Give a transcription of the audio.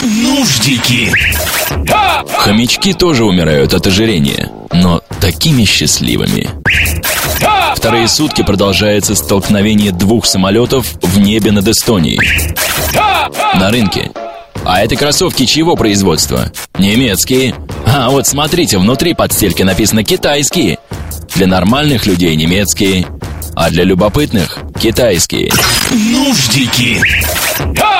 Нуждики. Хомячки тоже умирают от ожирения, но такими счастливыми. Вторые сутки продолжается столкновение двух самолетов в небе над Эстонией. На рынке. А это кроссовки чьего производства? Немецкие. А вот смотрите, внутри подстельки написано «китайские». Для нормальных людей немецкие, а для любопытных – китайские. Нуждики.